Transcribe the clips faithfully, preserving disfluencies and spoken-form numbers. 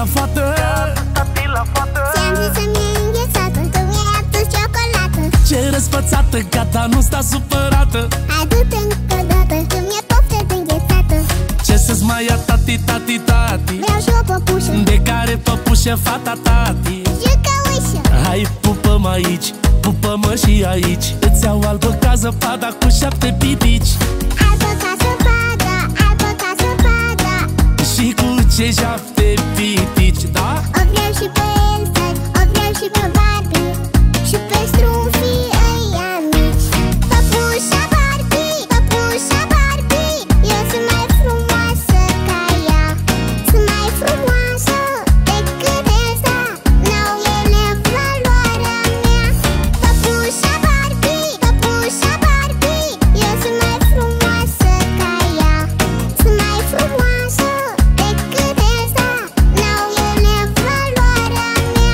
la fată. Ți-am zis să-mi iei înghețată, tu mi-ai adus ciocolată. Ce răsfățată, gata, nu sta supărată. Hai du-te încă o dată, că mi-e poftă de înghețată. Ce să-ți mai ia tati, tati, tati? Vreau și o păpușă, De care păpușă fata tati? jucă ușă. Hai, pupă-mă aici, pupă-mă și aici. Îți iau albă ca zăpada cu șapte pipici. Albă ca zăpada, albă ca zăpada. Și cu ce șapte pipici, da? O vreau și pe Elsa, o vreau și pe Barbie, și pe strunfii ăia mici. Păpușa Barbie, păpușa Barbie, eu sunt mai frumoasă ca ea. Sunt mai frumoasă decât Elsa, n-au ele valoarea mea. Păpușa Barbie, păpușa Barbie, eu sunt mai frumoasă ca ea. Sunt mai frumoasă decât Elsa, n-au ele valoarea mea.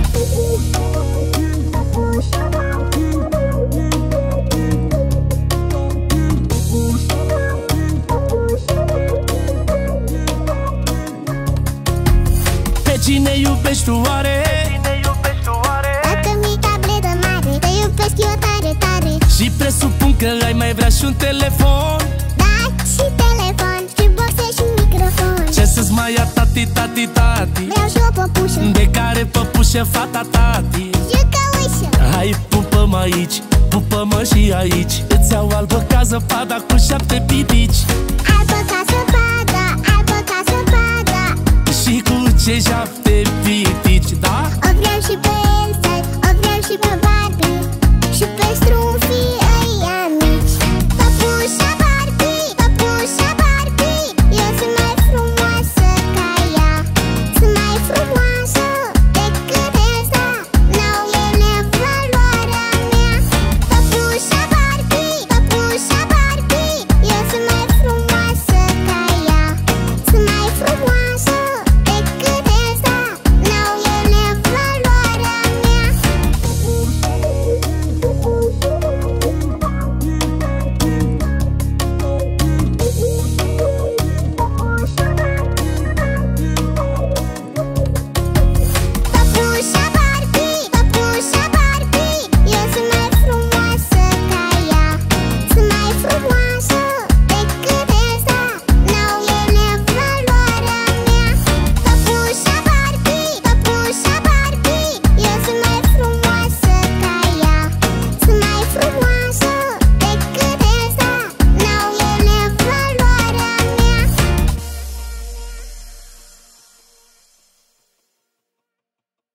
Pe cine iubești tu oare? Dacă mi-i tabletă mare, te iubesc eu tare, tare. Și presupun că ai mai vrea și un telefon. Da, și telefon, și boxe și microfon. Ce să-ți mai ia tati, tati, tati? Vreau și o păpușă, De care păpușă fata tati? jucă ușă. Hai, pupă-mă aici, pupă-mă și aici. Îți iau albă ca zăpada cu șapte pipici. Albă ca zăpada, albă ca zăpada. Și cu ce șapte pipici?